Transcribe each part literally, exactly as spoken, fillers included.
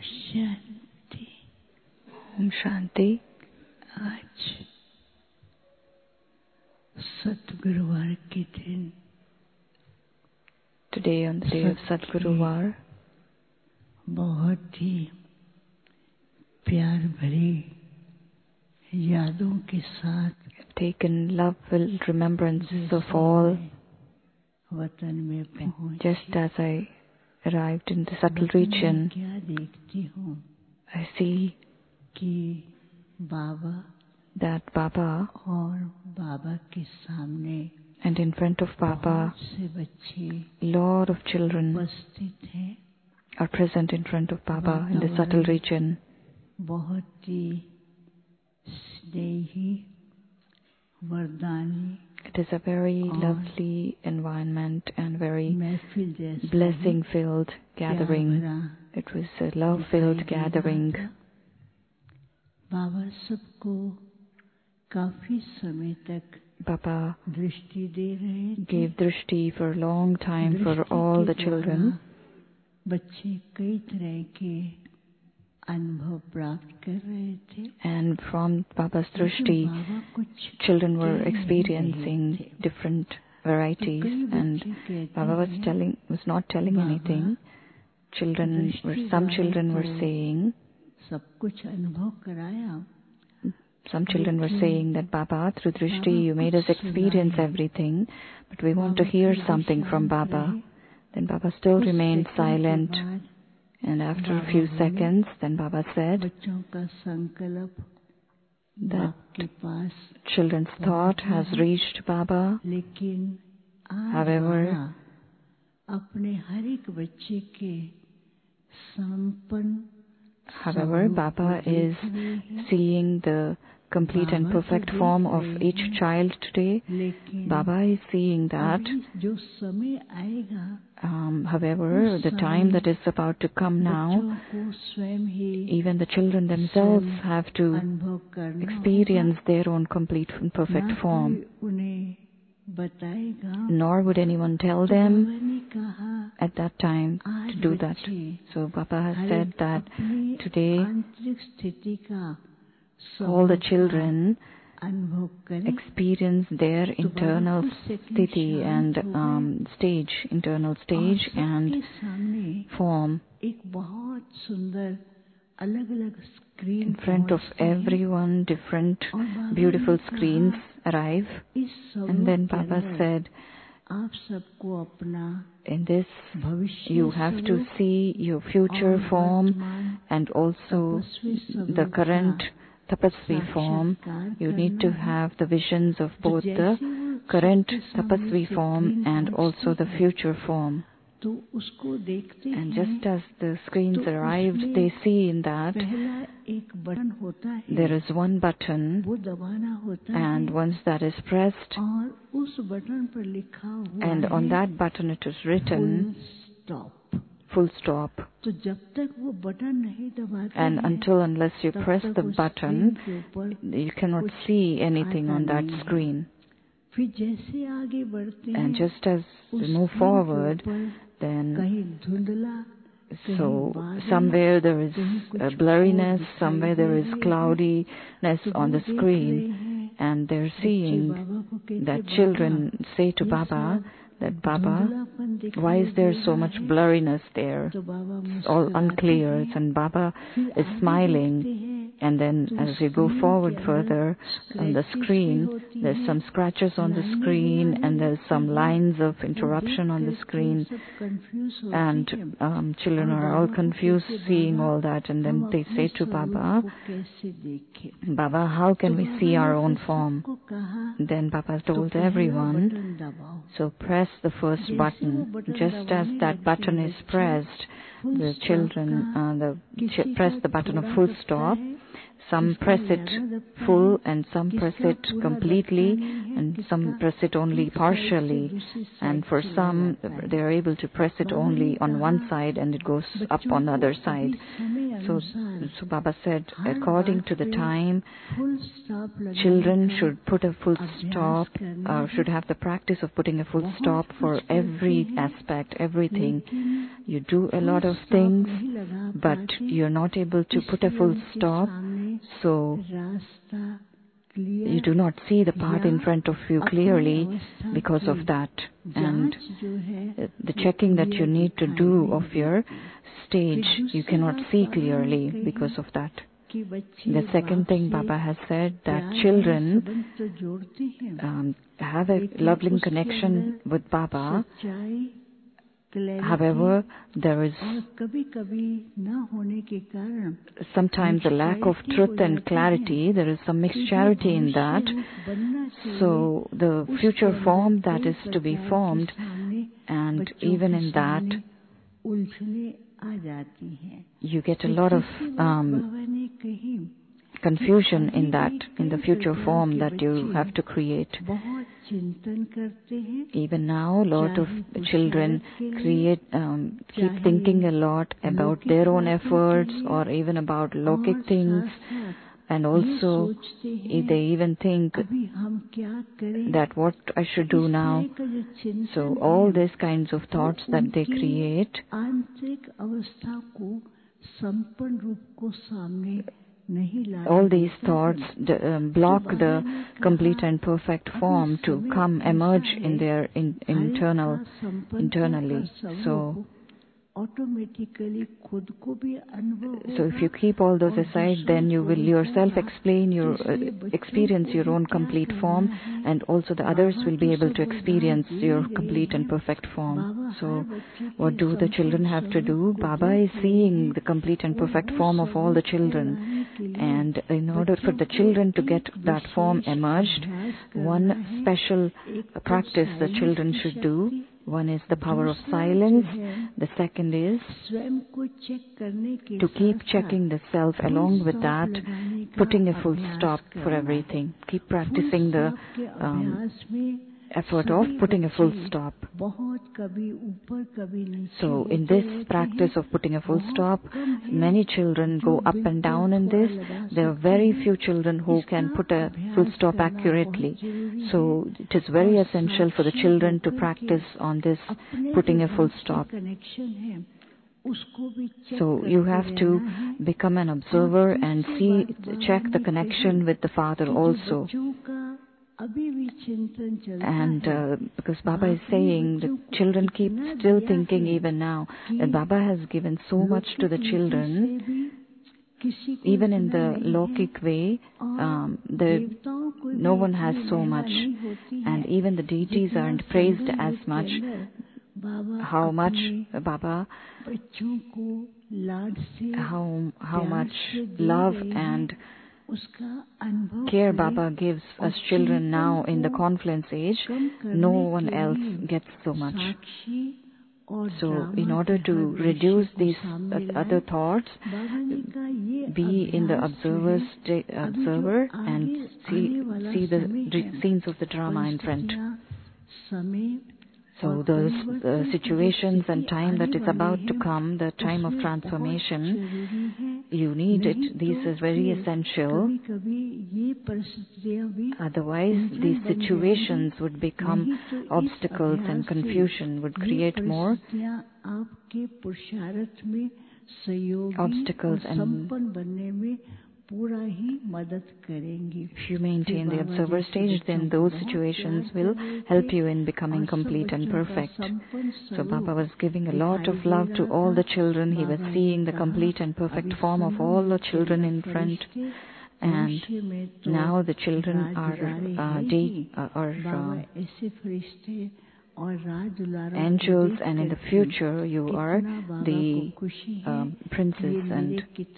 शांति। Om Shanti. आज सतगुरुवार के दिन Today, on the day of Sadguruvar, बहुत ही प्यार भरी यादों के साथ I've taken love-filled remembrance of all. वतन में पहुंची, Just as I arrived in the subtle region, क्या देखती हूँ I see कि बाबा that Baba और बाबा के सामने and in front of Baba, बहुत से बच्चे lot of children उपस्थित हैं। are present in front of Baba in the subtle region. बहुत ही स्नेही, वरदानी, It is a very lovely environment and very महफिल जैसा blessing-filled gathering. भरा It was a love-filled gathering. बाबा सबको काफी समय तक Baba दृष्टि दे रहे थे। gave drishti for a long time for all the children. बच्चे कई तरह के अनुभव प्राप्त कर रहे थे। And from Baba's drishti, बाबा कुछ children were experiencing different varieties, and Baba was telling, was not telling anything. Children were, some children were saying, सब कुछ अनुभव कराया। some children were saying that Baba, through drishti, you made us experience everything, but we want to hear something from Baba. Then Baba still remained silent, and after a few seconds, then Baba said बच्चों का संकल्प that के पास, children's thought has reached Baba. लेकिन However, बाबा अपने हर एक बच्चे के संपन्न However, Baba is seeing the complete and perfect form of each child today. Baba is seeing that. जो समय आएगा, Um, however, the time that is about to come now, को स्वयं ही even the children themselves have to अनुभव करना, experience their own complete and perfect form. उन्हें बताएगा। Nor would anyone tell them बाबा ने कहा, at that time to do that. So Baba has said that today आंतरिक स्थिति का all the children अनुभव करें। experience their internal sthiti and um, stage, internal stage and form. एक बहुत सुंदर अलग-अलग screen In front of everyone, different beautiful screens arrive. And then Baba said, आप सबको अपना in this, you have to see your future form and also the current tapasvi form. You need to have the visions of both the current tapasvi form and also the future form. And just as the screens arrived, they see in that there is one button, and once that is pressed, and on that button it is written full stop. And until unless you press the button, you cannot see anything on that screen. And just as we move forward, then so somewhere there is a blurriness, somewhere there is cloudiness on the screen, and they're seeing that children say to Baba that, Baba, why is there so much blurriness there? It's all unclear. And Baba is smiling. And then as you go forward further on the screen, there's some scratches on the screen and there's some lines of interruption on the screen. And um, children are all confused seeing all that. And then they say to Baba, Baba, how can we see our own form? Then Baba told everyone, so press the first button. Just as that button is pressed, the children uh, the ch- press the button of full stop. Some press it full and some press it completely and some press it only partially. And for some, they are able to press it only on one side and it goes up on the other side. So, so Baba said, according to the time, children should put a full stop, or should have the practice of putting a full stop for every aspect, everything. You do a lot of things, but you're not able to put a full stop, so you do not see the path in front of you clearly because of that. And the checking that you need to do of your stage, you cannot see clearly because of that. The second thing Baba has said, that children um, have a loving connection with Baba. However, there is sometimes a lack of truth and clarity. There is some mixturity in that. So the future form that is to be formed, and even in that, you get a lot of um, confusion in that, in the future form that you have to create. Even now, a lot of children create, um, keep thinking a lot about their own efforts or even about Lokic things, and also they even think that what I should do now. So all these kinds of thoughts that they create, all these thoughts um, block the complete and perfect form to come emerge in their in, internal internally. So So if you keep all those aside, then you will yourself explain your uh, experience your own complete form, and also the others will be able to experience your complete and perfect form. So what do the children have to do? Baba is seeing the complete and perfect form of all the children, and in order for the children to get that form emerged, one special practice the children should do. One is the power of silence. The second is to keep checking the self. Along with that, putting a full stop for everything. Keep practicing the um, effort of putting a full stop. So in this practice of putting a full stop, many children go up and down in this. There are very few children who can put a full stop accurately. So it is very essential for the children to practice on this putting a full stop. So you have to become an observer and see, check the connection with the Father also. And uh, because Baba is saying that children keep still thinking even now that Baba has given so much to the children, even in the Lokic way, um, the, no one has so much, and even the deities aren't praised as much. How much Baba, how, how much love and care Baba gives us children now in the confluence age, no one else gets so much. So in order to reduce these other thoughts, be in the observer, observer and see, see the scenes of the drama in front. So those uh, situations and time that is about to come, the time of transformation, you need it. This is very essential. Otherwise, these situations would become obstacles and confusion would create more obstacles, and if you maintain the observer stage, then those situations will help you in becoming complete and perfect. So Baba was giving a lot of love to all the children. He was seeing the complete and perfect form of all the children in front. And now the children are uh, de- uh, are uh, angels, and in the future you are the um, princes and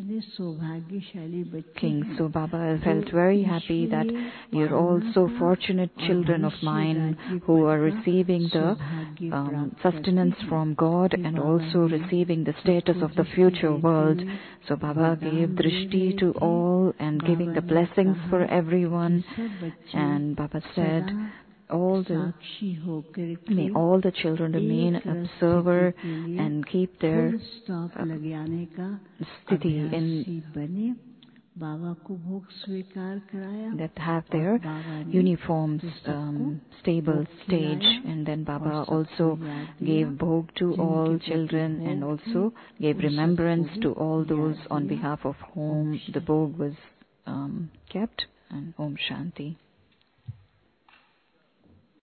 kings. So Baba felt very happy that you're all so fortunate children of mine who are receiving the um, sustenance from God and also receiving the status of the future world. So Baba gave drishti to all and giving the blessings for everyone. And Baba said all the may all the children remain observer and keep their uh, sthiti in that have their uniforms, um, stable stage, and then Baba also gave bhog to all children and also gave remembrance to all those on behalf of whom the bhog was um, kept. And Om Shanti.